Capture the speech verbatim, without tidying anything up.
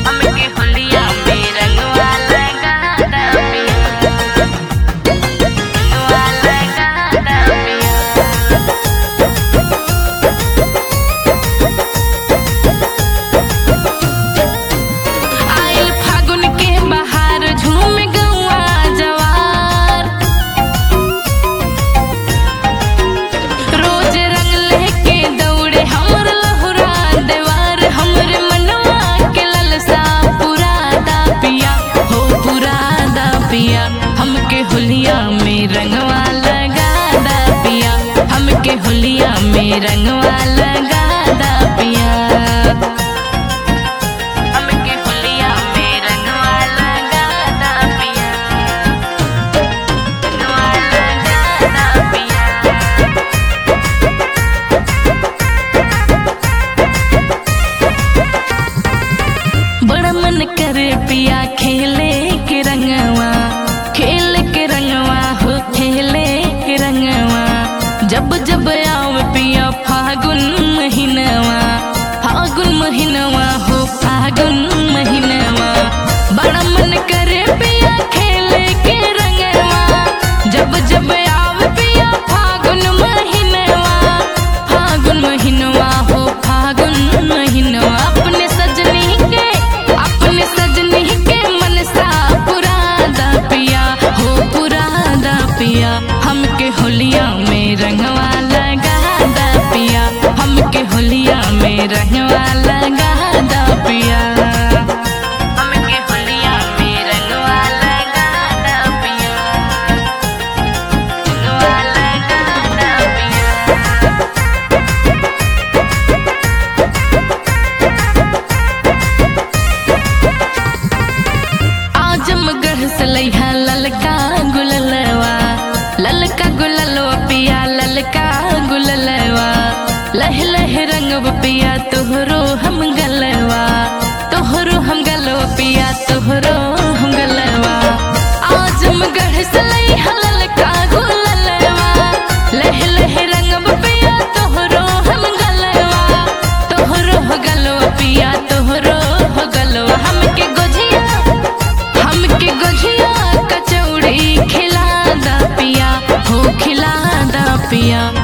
हमके होलिया में रंगवा लगाता पिया, रंगवा लगाता पिया। आइल फागुन के बहार झूम गौआ जवार, रोज रंग लेके दौड़े हमर लहुरा देवार। हमरे मनवा के ललसा पुरादा पिया, हो पुरादा पिया। हमके होलिया में रंगवा लगादा पिया, हमके होलिया में रंगवा लगादा पिया, हमके होलिया में रंगवा लगादा पिया, रंगवा लगादा पिया। बड़ा मन करे पिया खेले के रंगवा, खेल के रंगवा हो खेले के रंगवा। जब जब आव पिया फागुन महीनवा, फागुन महीनवा हो फागुन महीनवा। बड़ा मन करे पिया खेले के रंगवा, जब जब आव पिया फागुन महीनवा, फागुन महीनवा हो फागुन महीनवा। अपने सजनी के अपने सजनी के मनसा पुरादा पिया, हो पुरादा पिया। हमके होलिया में रंगवा लगादा पिया, हमके होलिया में रंगवा लगादा पिया, हमके होलिया में रंगवा लगादा पिया, रंगवा लगादा पिया। आजमगढ़ से लइहा ललका गुललवा, ललका गुललवा पिया, ललका गुललवा। लह लह रंगव पिया तोहरो हम गलवा, तोहरो हम गलवा पिया, तोहरो हम गलवा। आजमगढ़ से लइहा ललका गुललवा, लह लह रंगव पिया तोहरो हम गलवा, तोहरो हो गलवा पिया, तोहरो हो गलवा। हमके गोझिया हमके गोझिया कचौड़ी खिलादा पिया, हो खिलादा पिया।